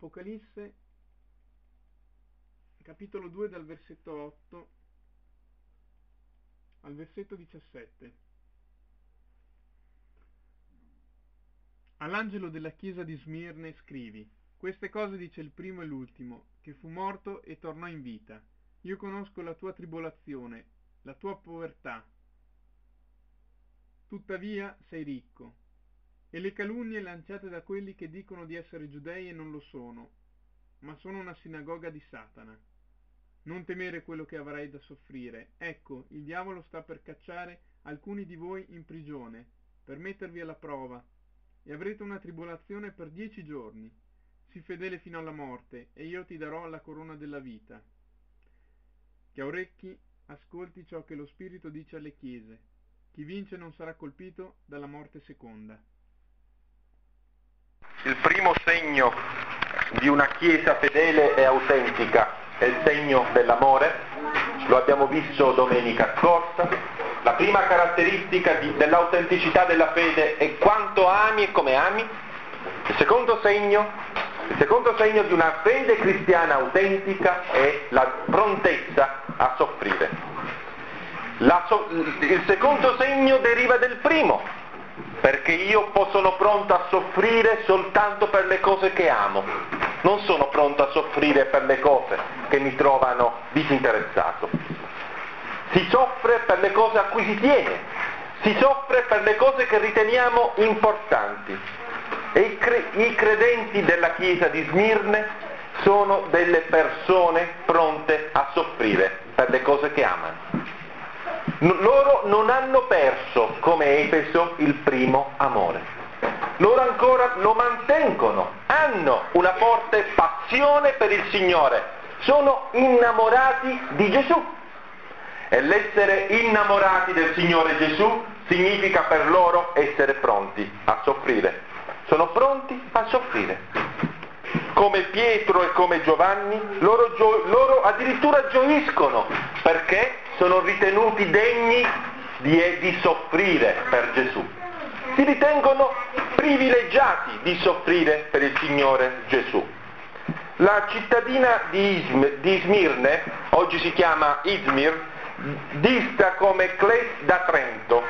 Apocalisse, capitolo 2, dal versetto 8 al versetto 17. All'angelo della chiesa di Smirne scrivi: queste cose dice il primo e l'ultimo, che fu morto e tornò in vita. Io conosco la tua tribolazione, la tua povertà, tuttavia sei ricco, e le calunnie lanciate da quelli che dicono di essere giudei e non lo sono, ma sono una sinagoga di Satana. Non temere quello che avrai da soffrire. Ecco, il diavolo sta per cacciare alcuni di voi in prigione, per mettervi alla prova, e avrete una tribolazione per 10 giorni. Sii fedele fino alla morte, e io ti darò la corona della vita. Chi ha orecchi, ascolti ciò che lo Spirito dice alle chiese. Chi vince non sarà colpito dalla morte seconda. Il primo segno di una chiesa fedele e autentica è il segno dell'amore, lo abbiamo visto domenica scorsa. La prima caratteristica dell'autenticità della fede è quanto ami e come ami. Il secondo segno di una fede cristiana autentica è la prontezza a soffrire. Il secondo segno deriva del primo, perché io sono pronto a soffrire soltanto per le cose che amo, non sono pronto a soffrire per le cose che mi trovano disinteressato. Si soffre per le cose a cui si tiene, si soffre per le cose che riteniamo importanti. E i credenti della chiesa di Smirne sono delle persone pronte a soffrire per le cose che amano. Loro non hanno perso, come Efeso, il primo amore. Loro ancora lo mantengono, hanno una forte passione per il Signore, sono innamorati di Gesù. E l'essere innamorati del Signore Gesù significa per loro essere pronti a soffrire. Sono pronti a soffrire. Come Pietro e come Giovanni, loro addirittura gioiscono, perché sono ritenuti degni di soffrire per Gesù. Si ritengono privilegiati di soffrire per il Signore Gesù. La cittadina di Smirne, oggi si chiama Izmir, dista come Cles da Trento,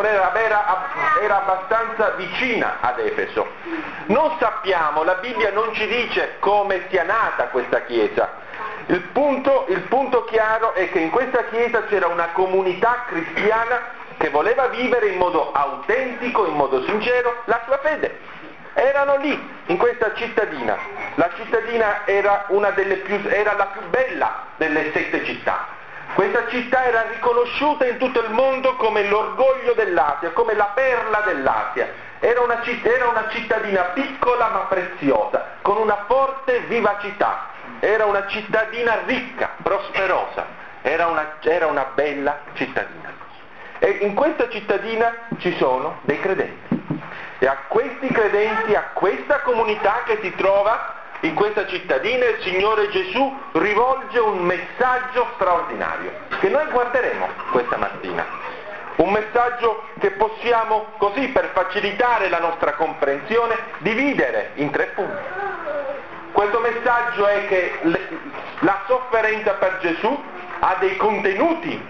era abbastanza vicina ad Efeso. Non sappiamo, la Bibbia non ci dice come sia nata questa chiesa. Il punto chiaro è che in questa chiesa c'era una comunità cristiana che voleva vivere in modo autentico, in modo sincero, la sua fede. Erano lì, in questa cittadina. La cittadina era la più bella delle 7 città. Questa città era riconosciuta in tutto il mondo come l'orgoglio dell'Asia, come la perla dell'Asia. Era una cittadina piccola ma preziosa, con una forte vivacità. Era una cittadina ricca, prosperosa. Era una bella cittadina. E in questa cittadina ci sono dei credenti. E a questi credenti, a questa comunità che si trova in questa cittadina, il Signore Gesù rivolge un messaggio straordinario, che noi guarderemo questa mattina. Un messaggio che possiamo, così per facilitare la nostra comprensione, dividere in 3 punti. Questo messaggio è che la sofferenza per Gesù ha dei contenuti,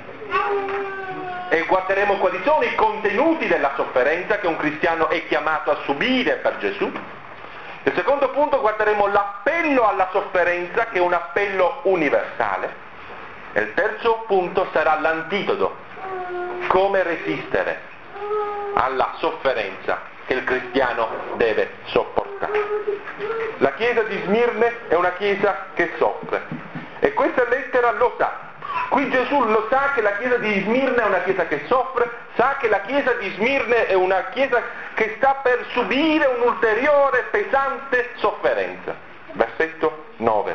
e guarderemo quali sono i contenuti della sofferenza che un cristiano è chiamato a subire per Gesù. Nel secondo punto guarderemo l'appello alla sofferenza, che è un appello universale. E il terzo punto sarà l'antidoto, come resistere alla sofferenza che il cristiano deve sopportare. La chiesa di Smirne è una chiesa che soffre, e questa lettera lo sa. Qui Gesù lo sa che la chiesa di Smirne è una chiesa che soffre, sa che la chiesa di Smirne è una chiesa che sta per subire un'ulteriore pesante sofferenza. Versetto 9.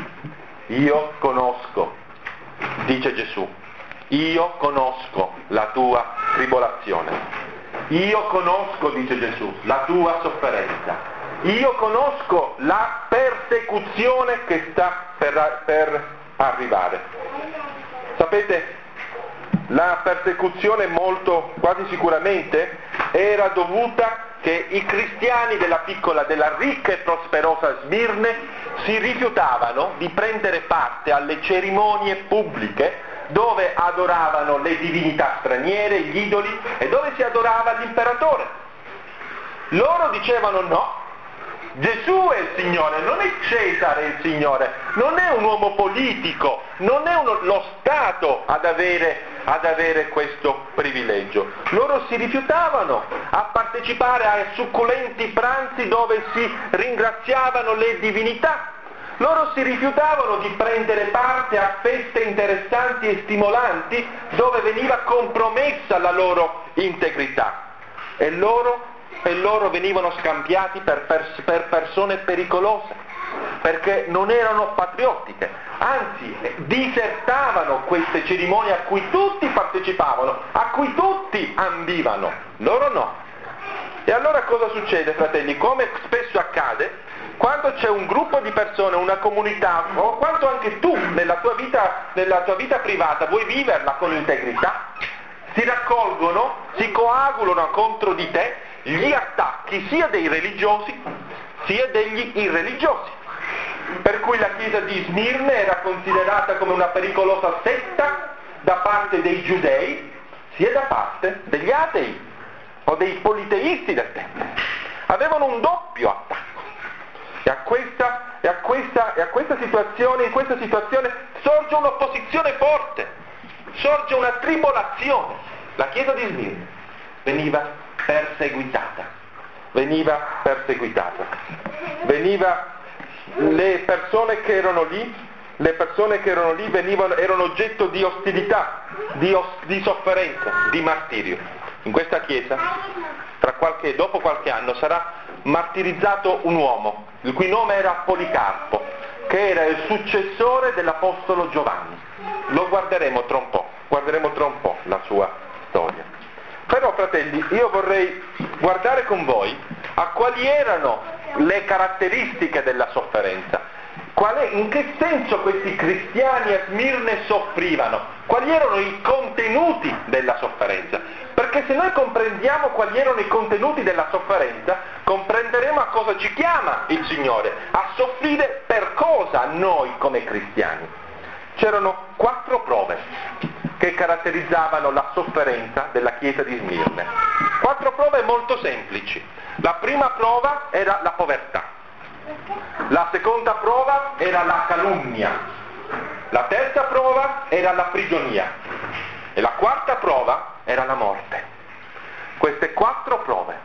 Io conosco, dice Gesù, io conosco la tua tribolazione. Io conosco, dice Gesù, la tua sofferenza. Io conosco la persecuzione che sta per arrivare. Sapete, la persecuzione quasi sicuramente era dovuta che i cristiani della ricca e prosperosa Smirne si rifiutavano di prendere parte alle cerimonie pubbliche dove adoravano le divinità straniere, gli idoli, e dove si adorava l'imperatore. Loro dicevano no, Gesù è il Signore, non è Cesare il Signore, non è un uomo politico, non è lo Stato ad avere questo privilegio. Loro si rifiutavano a partecipare a succulenti pranzi dove si ringraziavano le divinità. Loro si rifiutavano di prendere parte a feste interessanti e stimolanti dove veniva compromessa la loro integrità. E loro venivano scambiati per persone pericolose, perché non erano patriottiche, anzi disertavano queste cerimonie a cui tutti partecipavano, a cui tutti ambivano, loro no. E allora cosa succede, fratelli? Come spesso accade, quando c'è un gruppo di persone, una comunità, o quando anche tu nella tua vita privata vuoi viverla con integrità, si raccolgono, si coagulano contro di te gli attacchi sia dei religiosi sia degli irreligiosi. Per cui la chiesa di Smirne era considerata come una pericolosa setta da parte dei giudei sia da parte degli atei o dei politeisti del tempo. Avevano un doppio attacco. In questa situazione sorge un'opposizione forte, sorge una tribolazione. La chiesa di Smirne veniva perseguitata. Le persone che erano lì erano oggetto di ostilità, di sofferenza, di martirio. In questa chiesa, dopo qualche anno, sarà martirizzato un uomo, il cui nome era Policarpo, che era il successore dell'Apostolo Giovanni. Lo guarderemo tra un po' la sua storia. Però, fratelli, io vorrei guardare con voi a quali erano le caratteristiche della sofferenza. In che senso questi cristiani a Smirne soffrivano? Quali erano i contenuti della sofferenza? Perché se noi comprendiamo quali erano i contenuti della sofferenza, comprenderemo a cosa ci chiama il Signore, a soffrire per cosa noi come cristiani. C'erano 4 prove che caratterizzavano la sofferenza della chiesa di Smirne. 4 prove molto semplici. La prima prova era la povertà, la seconda prova era la calunnia, la terza prova era la prigionia e la quarta prova era la morte. Queste 4 prove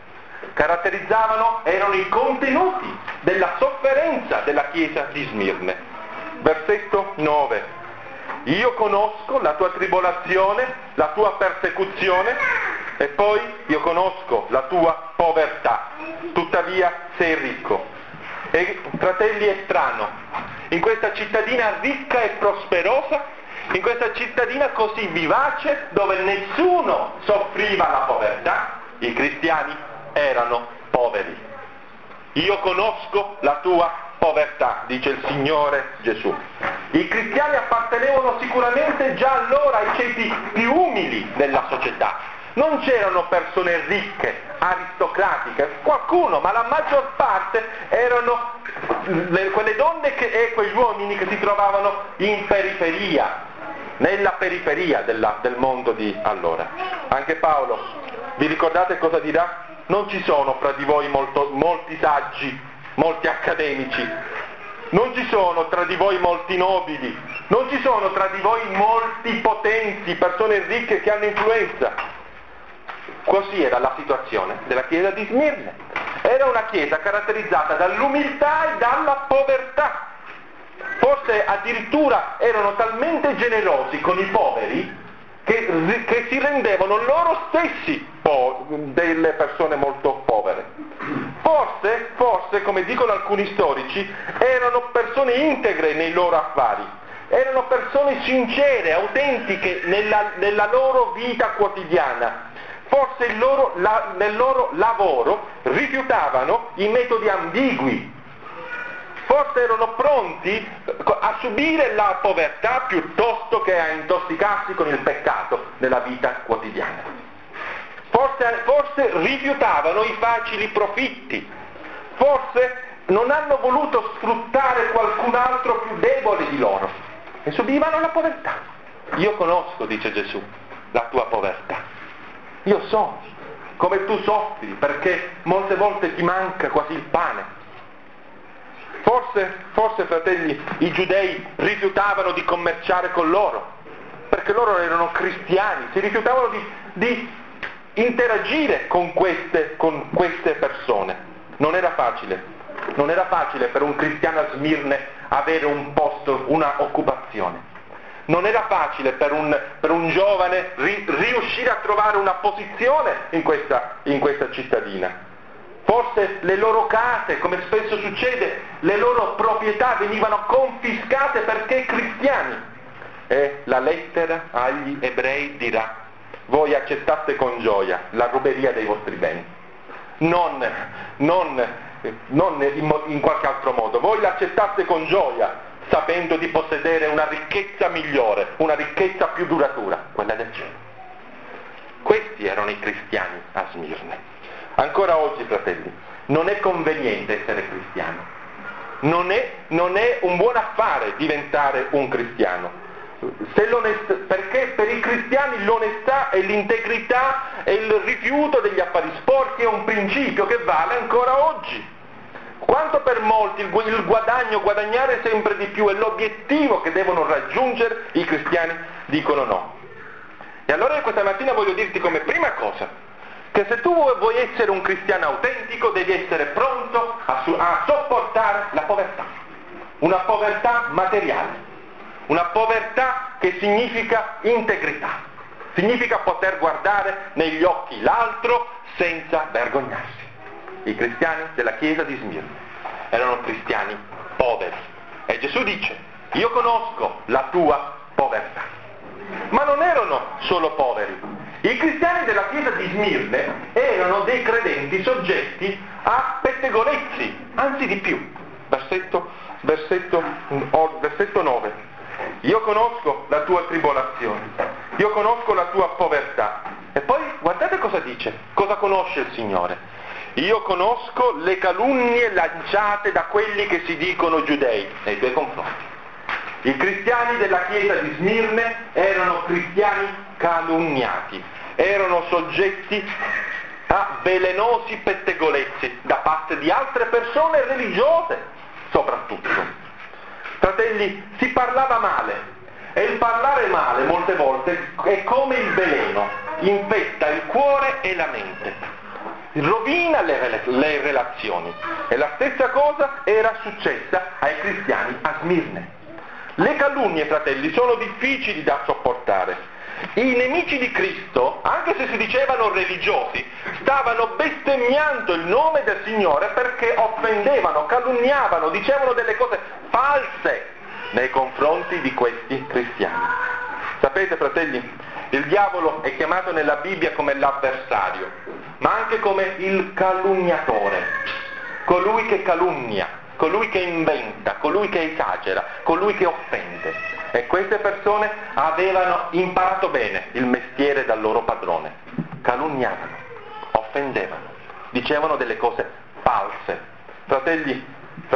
erano i contenuti della sofferenza della chiesa di Smirne. Versetto 9. Io conosco la tua tribolazione, la tua persecuzione, e poi io conosco la tua povertà, tuttavia sei ricco. E fratelli, è strano, in questa cittadina ricca e prosperosa, in questa cittadina così vivace, dove nessuno soffriva la povertà, i cristiani erano poveri. Io conosco la tua povertà, dice il Signore Gesù. I cristiani appartenevano sicuramente già allora ai ceti più umili della società. Non c'erano persone ricche, aristocratiche, qualcuno, ma la maggior parte erano quelle donne e quegli uomini che si trovavano in periferia, nella periferia del mondo di allora. Anche Paolo, vi ricordate cosa dirà? Non ci sono fra di voi molti saggi, molti accademici, non ci sono tra di voi molti nobili, non ci sono tra di voi molti potenti, persone ricche che hanno influenza. Così era la situazione della chiesa di Smirne. Era una chiesa caratterizzata dall'umiltà e dalla povertà. Forse addirittura erano talmente generosi con i poveri che si rendevano loro stessi delle persone molto povere. Forse, come dicono alcuni storici, erano persone integre nei loro affari, erano persone sincere, autentiche nella loro vita quotidiana. Forse nel loro lavoro rifiutavano i metodi ambigui. Forse erano pronti a subire la povertà piuttosto che a intossicarsi con il peccato nella vita quotidiana. forse rifiutavano i facili profitti, forse non hanno voluto sfruttare qualcun altro più debole di loro e subivano la povertà. Io conosco, dice Gesù, la tua povertà. Io so come tu soffri perché molte volte ti manca quasi il pane. Forse, fratelli, i giudei rifiutavano di commerciare con loro, perché loro erano cristiani, si rifiutavano di interagire con queste persone. Non era facile per un cristiano a Smirne avere un posto, una occupazione. Non era facile per un giovane riuscire a trovare una posizione in questa cittadina. Forse le loro case, come spesso succede, le loro proprietà venivano confiscate perché cristiani. E la lettera agli ebrei dirà: voi accettaste con gioia la ruberia dei vostri beni. Non in qualche altro modo. Voi l'accettaste con gioia, sapendo di possedere una ricchezza migliore, una ricchezza più duratura, quella del cielo. Questi erano i cristiani a Smirne. Ancora oggi, fratelli, non è conveniente essere cristiano, non è un buon affare diventare un cristiano, perché per i cristiani l'onestà e l'integrità e il rifiuto degli affari sporchi è un principio che vale ancora oggi. Quanto per molti il guadagnare sempre di più è l'obiettivo che devono raggiungere, i cristiani dicono no. E allora questa mattina voglio dirti come prima cosa che se tu vuoi essere un cristiano autentico devi essere pronto a sopportare la povertà, una povertà materiale, una povertà che significa integrità, significa poter guardare negli occhi l'altro senza vergognarsi. I cristiani della chiesa di Smirne erano cristiani poveri e Gesù dice: io conosco la tua povertà. Ma non erano solo poveri. I cristiani della chiesa di Smirne erano dei credenti soggetti a pettegolezzi, anzi di più. Versetto 9. Io conosco la tua tribolazione, io conosco la tua povertà. E poi guardate cosa dice, cosa conosce il Signore. Io conosco le calunnie lanciate da quelli che si dicono giudei nei tuoi confronti. I cristiani della chiesa di Smirne erano cristiani calunniati, erano soggetti a velenosi pettegolezzi da parte di altre persone religiose, soprattutto. Fratelli, si parlava male, e il parlare male molte volte è come il veleno, infetta il cuore e la mente, rovina le relazioni. E la stessa cosa era successa ai cristiani a Smirne. Le calunnie, fratelli, sono difficili da sopportare. I nemici di Cristo, anche se si dicevano religiosi, stavano bestemmiando il nome del Signore perché offendevano, calunniavano, dicevano delle cose false nei confronti di questi cristiani. Sapete, fratelli, il diavolo è chiamato nella Bibbia come l'avversario, ma anche come il calunniatore, colui che calunnia, colui che inventa, colui che esagera, colui che offende. E queste persone avevano imparato bene il mestiere dal loro padrone. Calunniavano, offendevano, dicevano delle cose false. Fratelli,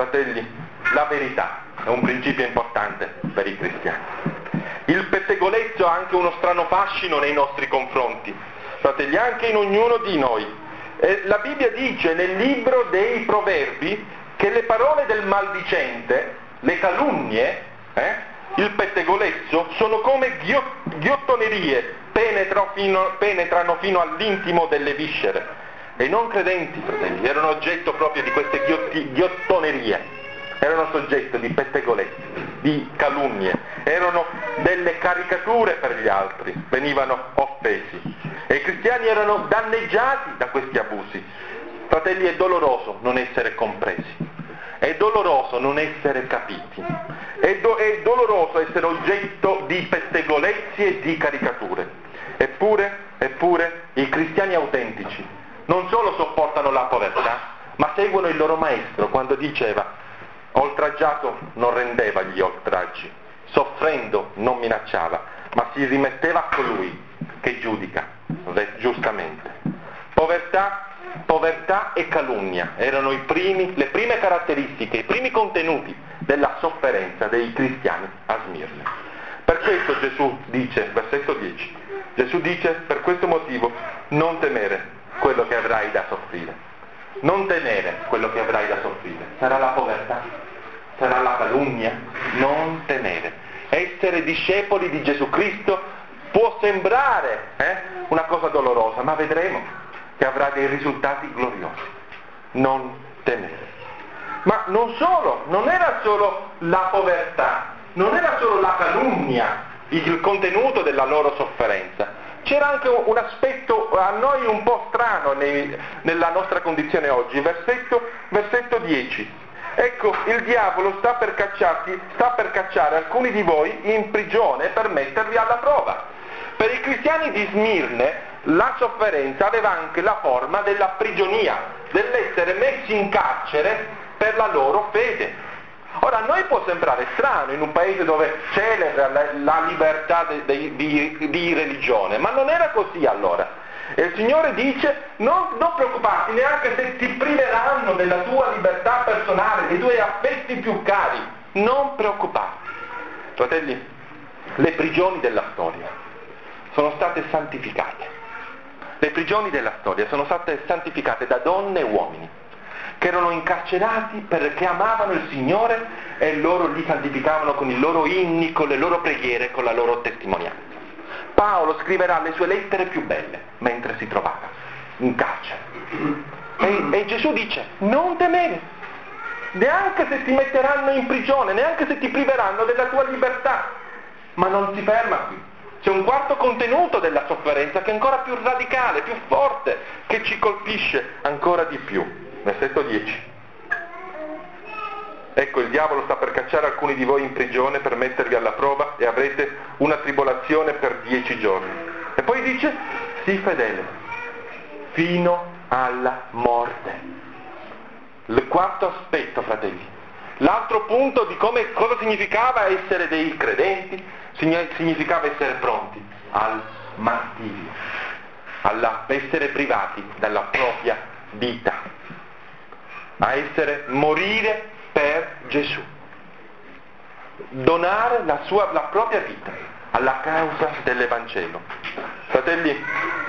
la verità è un principio importante per i cristiani. Il pettegolezzo ha anche uno strano fascino nei nostri confronti, fratelli, anche in ognuno di noi. La Bibbia dice nel libro dei Proverbi che le parole del maldicente, le calunnie, il pettegolezzo, sono come ghiottonerie, penetrano fino all'intimo delle viscere. E i non credenti, fratelli, erano oggetto proprio di queste ghiottonerie, erano soggetto di pettegolezzi, di calunnie, erano delle caricature per gli altri, venivano offesi. E i cristiani erano danneggiati da questi abusi. Fratelli, è doloroso non essere compresi, è doloroso non essere capiti, è doloroso essere oggetto di pettegolezzi e di caricature. Eppure i cristiani autentici non solo sopportano la povertà, ma seguono il loro maestro quando diceva: oltraggiato non rendeva gli oltraggi, soffrendo non minacciava, ma si rimetteva a colui che giudica giustamente. Povertà e calunnia erano le prime caratteristiche, i primi contenuti della sofferenza dei cristiani a Smirne. Per questo Gesù dice, versetto 10, Gesù dice: per questo motivo non temere quello che avrai da soffrire. Non temere quello che avrai da soffrire. Sarà la povertà, sarà la calunnia, non temere. Essere discepoli di Gesù Cristo può sembrare una cosa dolorosa, ma vedremo che avrà dei risultati gloriosi. Non temere. Ma non era solo la povertà, non era solo la calunnia il contenuto della loro sofferenza. C'era anche un aspetto a noi un po' strano nella nostra condizione oggi. Versetto 10. Ecco, il diavolo sta per cacciare alcuni di voi in prigione per mettervi alla prova. Per i cristiani di Smirne la sofferenza aveva anche la forma della prigionia, dell'essere messi in carcere per la loro fede. Ora, a noi può sembrare strano in un paese dove celebra la libertà di religione, ma non era così allora. E il Signore dice: non preoccuparti neanche se ti priveranno della tua libertà personale, dei tuoi affetti più cari. Non preoccuparti. Fratelli, le prigioni della storia sono state santificate. Le prigioni della storia sono state santificate da donne e uomini che erano incarcerati perché amavano il Signore e loro li santificavano con i loro inni, con le loro preghiere, con la loro testimonianza. Paolo scriverà le sue lettere più belle mentre si trovava in carcere. E Gesù dice: non temere, neanche se ti metteranno in prigione, neanche se ti priveranno della tua libertà. Ma non si ferma qui. C'è un quarto contenuto della sofferenza che è ancora più radicale, più forte, che ci colpisce ancora di più. Versetto 10. Ecco, il diavolo sta per cacciare alcuni di voi in prigione per mettervi alla prova e avrete una tribolazione per 10 giorni. E poi dice: sii fedele fino alla morte. Il quarto aspetto, fratelli. L'altro punto di cosa significava essere dei credenti, significava essere pronti al martirio, essere privati dalla propria vita, morire per Gesù, donare la propria vita alla causa dell'Evangelo. Fratelli,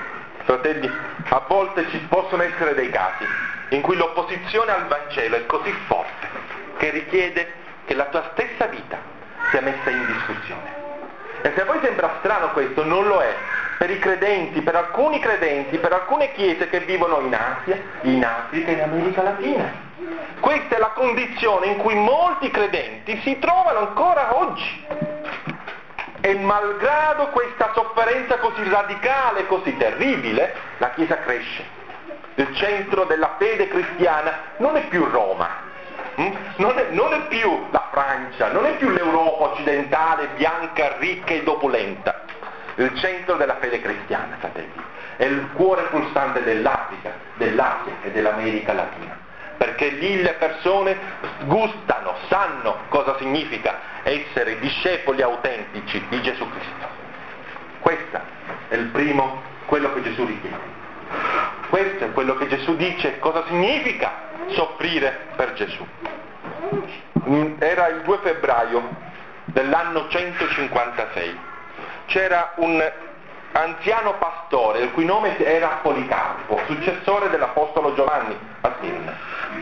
a volte ci possono essere dei casi in cui l'opposizione al Vangelo è così forte che richiede che la tua stessa vita sia messa in discussione. E se a voi sembra strano questo, non lo è. Per i credenti, per alcuni credenti, per alcune chiese che vivono in Asia, in Africa e in America Latina. Questa è la condizione in cui molti credenti si trovano ancora oggi. E malgrado questa sofferenza così radicale, così terribile, la Chiesa cresce. Il centro della fede cristiana non è più Roma, non è più la Francia, non è più l'Europa occidentale, bianca, ricca ed opulenta. Il centro della fede cristiana, fratelli, è il cuore pulsante dell'Africa, dell'Asia e dell'America Latina. Perché lì le persone gustano, sanno cosa significa essere discepoli autentici di Gesù Cristo. Questo è quello che Gesù richiede. Questo è quello che Gesù dice, cosa significa soffrire per Gesù. Era il 2 febbraio dell'anno 156. C'era un anziano pastore, il cui nome era Policarpo, successore dell'Apostolo Giovanni a Smirne.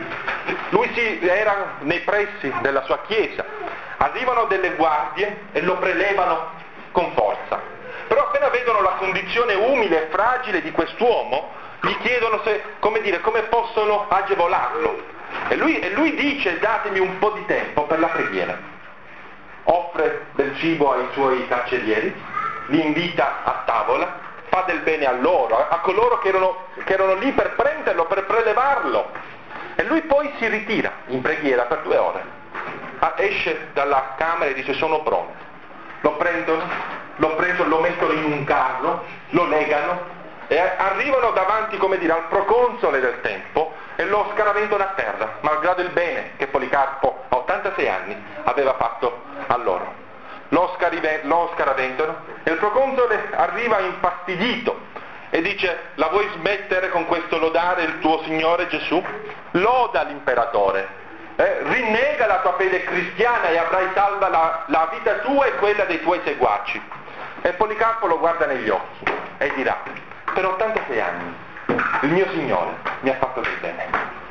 Lui era nei pressi della sua chiesa. Arrivano delle guardie e lo prelevano con forza. Però appena vedono la condizione umile e fragile di quest'uomo, gli chiedono come possono agevolarlo. E lui dice: datemi un po' di tempo per la preghiera. Offre del cibo ai suoi carcerieri, li invita a tavola, fa del bene a loro, a coloro che erano lì per prenderlo, per prelevarlo. E lui poi si ritira in preghiera per 2 ore. Esce dalla camera e dice: sono pronto. Lo prendono, lo mettono in un carro, lo legano e arrivano davanti, al proconsole del tempo e lo scaraventano a terra, malgrado il bene che Policarpo a 86 anni aveva fatto a loro. Lo scaraventano e il proconsole arriva infastidito e e dice: la vuoi smettere con questo lodare il tuo Signore Gesù? Loda l'imperatore, rinnega la tua fede cristiana e avrai salva la vita tua e quella dei tuoi seguaci. E Policarpo lo guarda negli occhi e dirà: per 86 anni il mio Signore mi ha fatto del bene,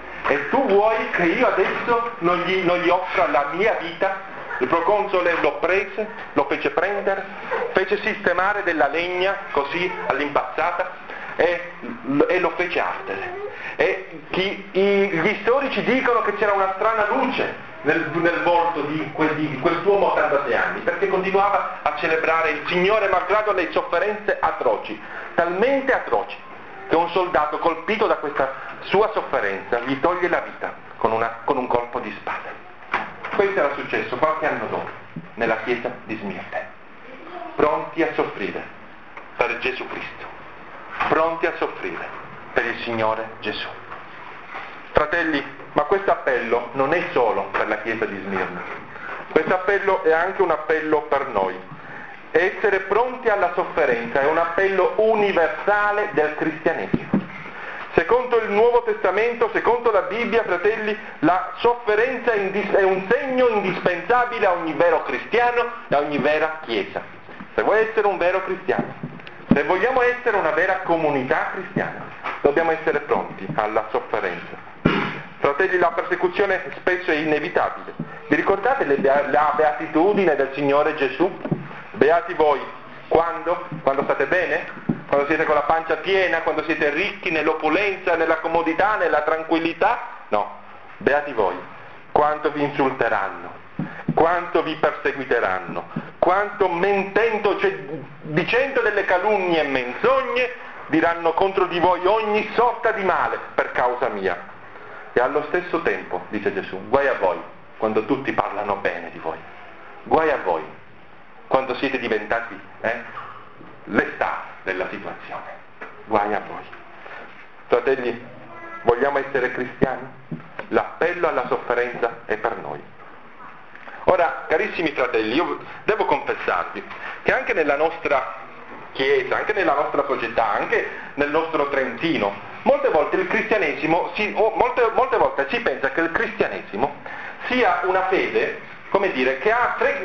e tu vuoi che io adesso non gli offra la mia vita? Il proconsole lo prese, lo fece prendere, fece sistemare della legna così all'impazzata e lo fece ardere. E gli storici dicono che c'era una strana luce nel volto di quest'uomo 86 anni, perché continuava a celebrare il Signore malgrado le sofferenze atroci, talmente atroci che un soldato colpito da questa sua sofferenza gli toglie la vita con un colpo di spada. Questo era successo qualche anno dopo nella chiesa di Smirne. Pronti a soffrire per Gesù Cristo, pronti a soffrire per il Signore Gesù. Fratelli, ma questo appello non è solo per la chiesa di Smirne, questo appello è anche un appello per noi. Essere pronti alla sofferenza è un appello universale del cristianesimo. Secondo il Nuovo Testamento, secondo la Bibbia, fratelli, la sofferenza è un segno indispensabile a ogni vero cristiano e a ogni vera chiesa. Se vuoi essere un vero cristiano, se vogliamo essere una vera comunità cristiana, dobbiamo essere pronti alla sofferenza. Fratelli, la persecuzione spesso è inevitabile. Vi ricordate la beatitudine del Signore Gesù? Beati voi, quando? Quando state bene? Quando siete con la pancia piena, quando siete ricchi nell'opulenza, nella comodità, nella tranquillità? No, beati voi, quanto vi insulteranno, quanto vi perseguiteranno, quanto mentendo, cioè dicendo delle calunnie e menzogne, diranno contro di voi ogni sorta di male per causa mia. E allo stesso tempo, dice Gesù, guai a voi quando tutti parlano bene di voi, guai a voi quando siete diventati l'età della situazione. Guai a voi. Fratelli, vogliamo essere cristiani? L'appello alla sofferenza è per noi. Ora, carissimi fratelli, io devo confessarvi che anche nella nostra Chiesa, anche nella nostra società, anche nel nostro Trentino, molte volte il cristianesimo, molte volte si pensa che il cristianesimo sia una fede, come dire, che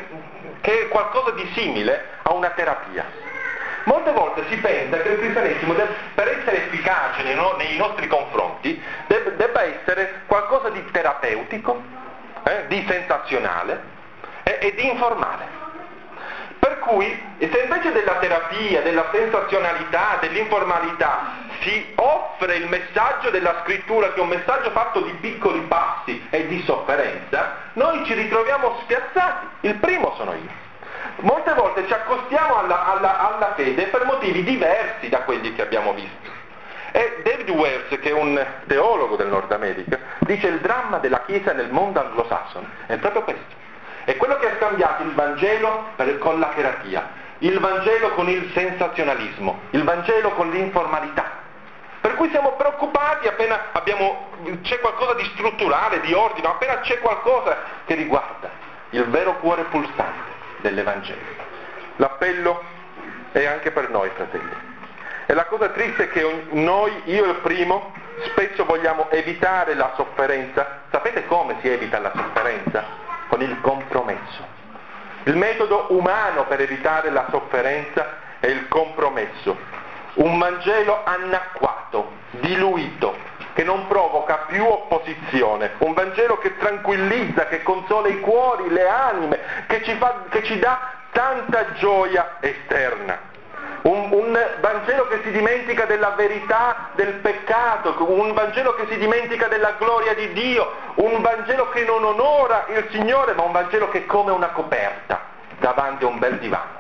è qualcosa di simile a una terapia. Molte volte si pensa che il cristianesimo, per essere efficace nei nostri confronti, debba essere qualcosa di terapeutico, di sensazionale e di informale. Per cui, se invece della terapia, della sensazionalità, dell'informalità, si offre il messaggio della scrittura, che è un messaggio fatto di piccoli passi e di sofferenza, noi ci ritroviamo spiazzati. Il primo sono io. Molte volte ci accostiamo alla fede per motivi diversi da quelli che abbiamo visto. E David Wells, che è un teologo del Nord America, dice: il dramma della Chiesa nel mondo anglosassone è proprio questo. È quello che ha scambiato il Vangelo con la terapia, il Vangelo con il sensazionalismo, il Vangelo con l'informalità. Per cui siamo preoccupati appena c'è qualcosa di strutturale, di ordine, appena c'è qualcosa che riguarda il vero cuore pulsante dell'Evangelo. L'appello è anche per noi, fratelli. E la cosa triste è che noi, io il primo, spesso vogliamo evitare la sofferenza. Sapete come si evita la sofferenza? Con il compromesso. Il metodo umano per evitare la sofferenza è il compromesso. Un Vangelo annacquato, diluito, che non provoca più opposizione. Un Vangelo che tranquillizza, che consola i cuori, le anime, che ci dà tanta gioia esterna. Un Vangelo che si dimentica della verità del peccato, un Vangelo che si dimentica della gloria di Dio, un Vangelo che non onora il Signore, ma un Vangelo che è come una coperta davanti a un bel divano.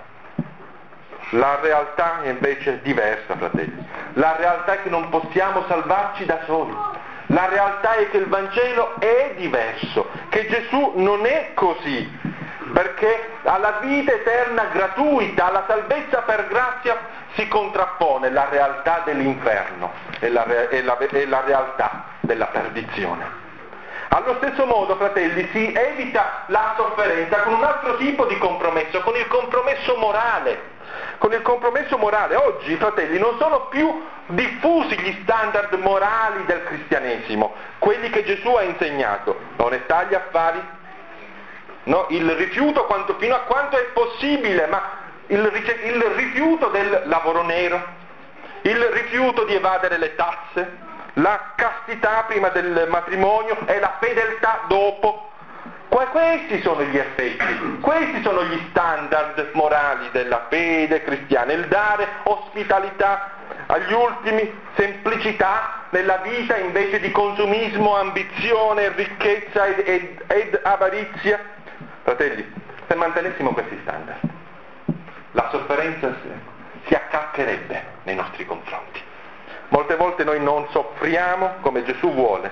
La realtà è invece diversa, fratelli. La realtà è che non possiamo salvarci da soli. La realtà è che il Vangelo è diverso, che Gesù non è così. Perché alla vita eterna gratuita, alla salvezza per grazia, si contrappone la realtà dell'inferno e la realtà della perdizione. Allo stesso modo, fratelli, si evita la sofferenza con un altro tipo di compromesso, con il compromesso morale. con il compromesso morale. Oggi, fratelli, non sono più diffusi gli standard morali del cristianesimo, quelli che Gesù ha insegnato: l'onestà agli affari, no? Il rifiuto fino a quanto è possibile, ma il rifiuto del lavoro nero, il rifiuto di evadere le tasse, la castità prima del matrimonio e la fedeltà dopo. Questi sono gli effetti, questi sono gli standard morali della fede cristiana: il dare ospitalità agli ultimi, semplicità nella vita invece di consumismo, ambizione, ricchezza ed avarizia. Fratelli, se mantenessimo questi standard, la sofferenza si accaccherebbe nei nostri confronti. Molte volte noi non soffriamo come Gesù vuole,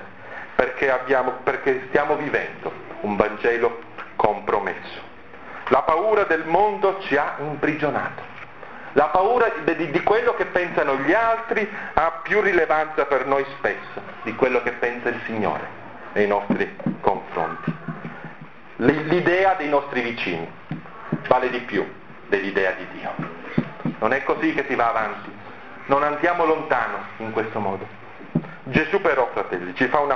perché stiamo vivendo un Vangelo compromesso. La paura del mondo ci ha imprigionato. La paura di quello che pensano gli altri ha più rilevanza per noi spesso di quello che pensa il Signore nei nostri confronti. L'idea dei nostri vicini vale di più dell'idea di Dio. Non è così che si va avanti. Non andiamo lontano in questo modo. Gesù però, fratelli, ci fa un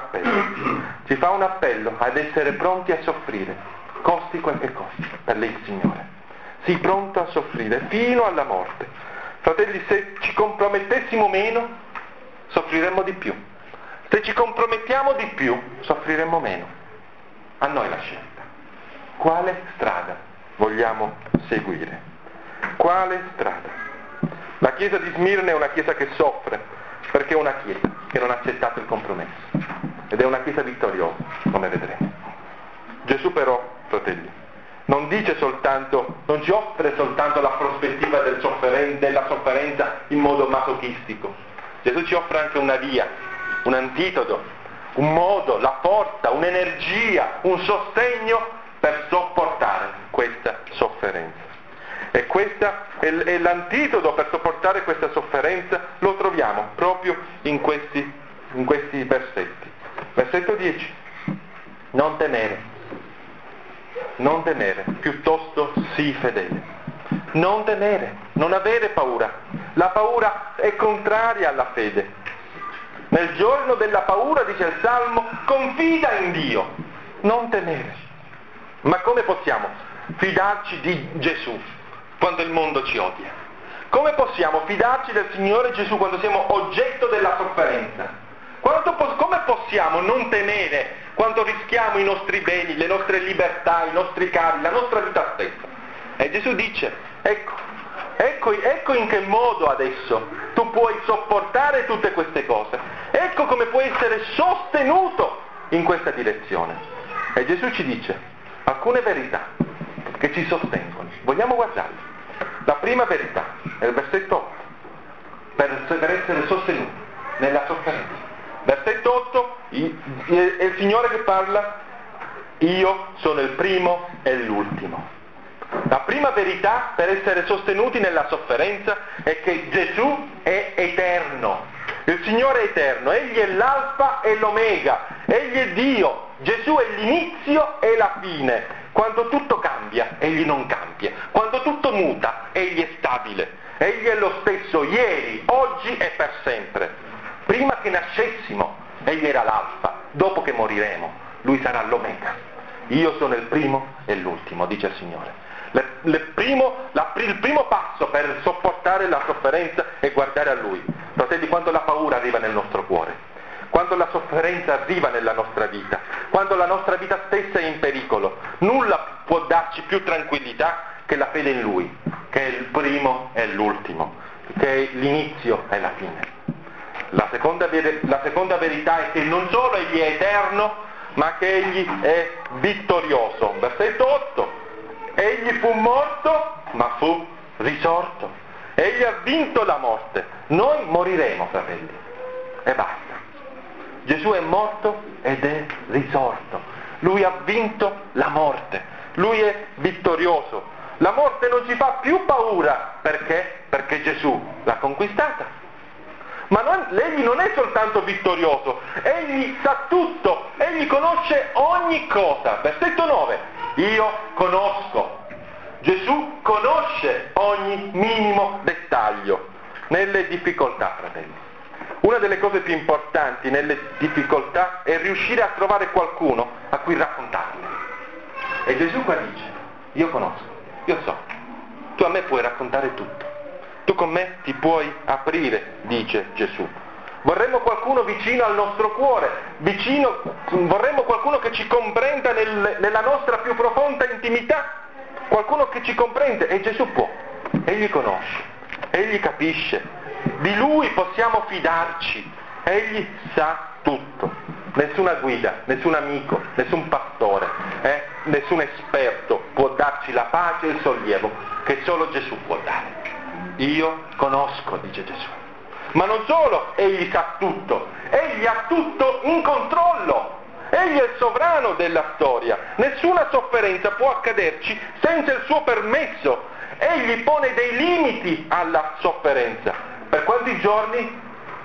appello ad essere pronti a soffrire, costi quel che costi, per il Signore. Sii pronto a soffrire fino alla morte. Fratelli, se ci compromettessimo meno, soffriremmo di più. Se ci compromettiamo di più, soffriremmo meno. A noi la scelta. Quale strada vogliamo seguire? Quale strada? La chiesa di Smirne è una chiesa che soffre, perché è una chiesa che non ha accettato il compromesso, ed è una chiesa vittoriosa, come vedremo. Gesù però, fratelli, non ci offre soltanto la prospettiva della sofferenza in modo masochistico. Gesù ci offre anche una via, un antidoto, un modo, la forza, un'energia, un sostegno per sopportare questa sofferenza. E questa è l'antidoto per sopportare questa sofferenza, lo troviamo proprio in questi versetti. Versetto 10. Non temere, piuttosto sii fedele. Non temere, non avere paura. La paura è contraria alla fede. Nel giorno della paura, dice il Salmo, confida in Dio, non temere. Ma come possiamo fidarci di Gesù quando il mondo ci odia? Come possiamo fidarci del Signore Gesù quando siamo oggetto della sofferenza? Come possiamo non temere quando rischiamo i nostri beni, le nostre libertà, i nostri cari, la nostra vita stessa? E Gesù dice, ecco in che modo adesso tu puoi sopportare tutte queste cose. Ecco come puoi essere sostenuto in questa direzione. E Gesù ci dice alcune verità che ci sostengono. Vogliamo guardarle. La prima verità è il versetto 8, per essere sostenuti nella sofferenza. Versetto 8, è il Signore che parla: io sono il primo e l'ultimo. La prima verità per essere sostenuti nella sofferenza è che Gesù è eterno. Il Signore è eterno, Egli è l'alfa e l'omega, Egli è Dio, Gesù è l'inizio e la fine. Quando tutto cambia, Egli non cambia. Quando tutto muta, Egli è stabile. Egli è lo stesso ieri, oggi e per sempre. Prima che nascessimo, Egli era l'alfa. Dopo che moriremo, Lui sarà l'omega. Io sono il primo e l'ultimo, dice il Signore. Il primo passo per sopportare la sofferenza è guardare a Lui. Fratelli, quando la paura arriva nel nostro cuore, quando la sofferenza arriva nella nostra vita, quando la nostra vita stessa è in pericolo, nulla può darci più tranquillità che la fede in Lui, che è il primo e l'ultimo, che è l'inizio e la fine. La seconda verità è che non solo Egli è eterno, ma che Egli è vittorioso. Versetto 8. Egli fu morto, ma fu risorto. Egli ha vinto la morte. Noi moriremo, fratelli, e basta. Gesù è morto ed è risorto. Lui ha vinto la morte. Lui è vittorioso. La morte non ci fa più paura. Perché? Perché Gesù l'ha conquistata. Ma Egli non è soltanto vittorioso, Egli sa tutto, Egli conosce ogni cosa. Versetto 9. Io conosco. Gesù conosce ogni minimo dettaglio nelle difficoltà, fratelli. Una delle cose più importanti nelle difficoltà è riuscire a trovare qualcuno a cui raccontarle. E Gesù qua dice, io conosco, io so, tu a me puoi raccontare tutto, tu con me ti puoi aprire, dice Gesù. Vorremmo qualcuno vicino al nostro cuore, vorremmo qualcuno che ci comprenda nella nostra più profonda intimità, qualcuno che ci comprende, e Gesù può, egli conosce, egli capisce, di lui possiamo fidarci, egli sa tutto, nessuna guida, nessun amico, nessun pastore, nessun esperto può darci la pace e il sollievo che solo Gesù può dare. Io conosco, dice Gesù. Ma non solo, egli sa tutto, egli ha tutto in controllo, egli è il sovrano della storia, nessuna sofferenza può accaderci senza il suo permesso, egli pone dei limiti alla sofferenza. Per quanti giorni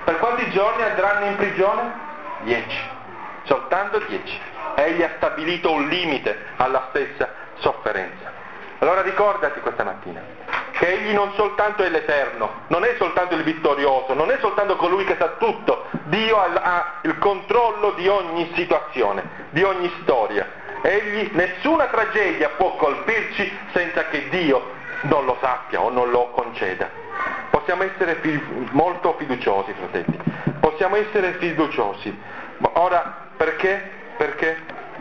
andranno in prigione? 10, soltanto 10. Egli ha stabilito un limite alla stessa sofferenza. Allora ricordati questa mattina che egli non soltanto è l'Eterno, non è soltanto il vittorioso, non è soltanto colui che sa tutto, Dio ha il controllo di ogni situazione, di ogni storia. Nessuna tragedia può colpirci senza che Dio non lo sappia o non lo conceda. Possiamo essere molto fiduciosi, fratelli, possiamo essere fiduciosi. Ora, perché? Perché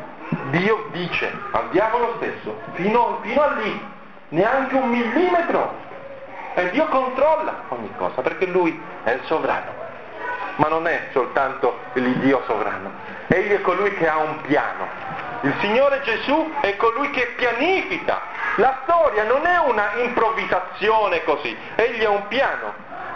Dio dice al diavolo stesso, fino a lì, neanche un millimetro, e Dio controlla ogni cosa, perché Lui è il sovrano. Ma non è soltanto il Dio sovrano, egli è colui che ha un piano. Il Signore Gesù è colui che pianifica. La storia non è una improvvisazione così, egli ha un piano.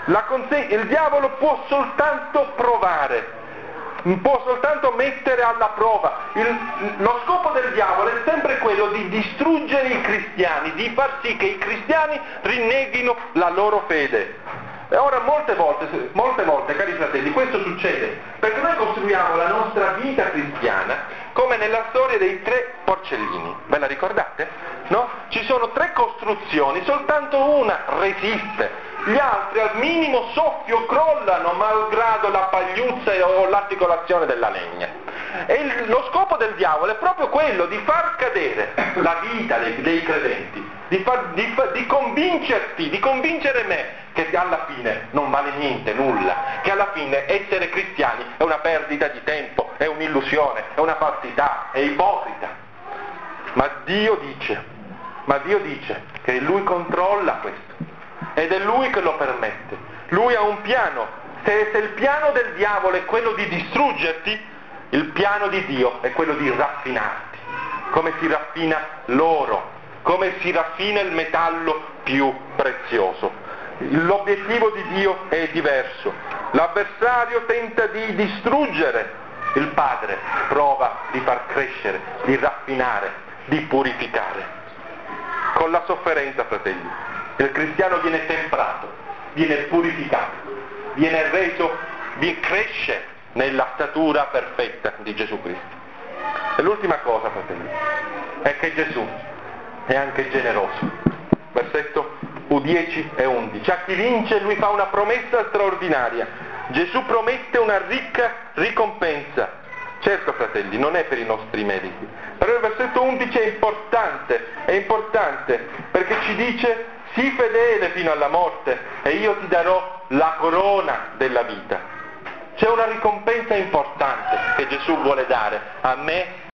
Il diavolo può soltanto provare, può soltanto mettere alla prova. Lo scopo del diavolo è sempre quello di distruggere i cristiani, di far sì che i cristiani rinneghino la loro fede. E ora molte volte, cari fratelli, questo succede perché noi costruiamo la nostra vita cristiana come nella storia dei 3 porcellini. Ve la ricordate? No? Ci sono 3 costruzioni, soltanto una resiste. Gli altri al minimo soffio crollano malgrado la pagliuzza o l'articolazione della legna. E lo scopo del diavolo è proprio quello di far cadere la vita dei credenti, di convincerti, di convincere me che alla fine non vale niente, nulla, che alla fine essere cristiani è una perdita di tempo, è un'illusione, è una falsità, è ipocrita. Ma Dio dice che Lui controlla questo ed è Lui che lo permette. Lui ha un piano. Se il piano del diavolo è quello di distruggerti, il piano di Dio è quello di raffinarti, come si raffina l'oro, come si raffina il metallo più prezioso. L'obiettivo di Dio è diverso. L'avversario tenta di distruggere, il Padre prova di far crescere, di raffinare, di purificare. Con la sofferenza, fratelli, il cristiano viene temprato, viene purificato, viene reso, cresce nella statura perfetta di Gesù Cristo. E l'ultima cosa, fratelli, è che Gesù è anche generoso. Versetto 10 e 11. A chi vince lui fa una promessa straordinaria. Gesù promette una ricca ricompensa. Certo, fratelli, non è per i nostri meriti. Però il versetto 11 è importante perché ci dice: sii fedele fino alla morte e io ti darò la corona della vita. C'è una ricompensa importante che Gesù vuole dare a me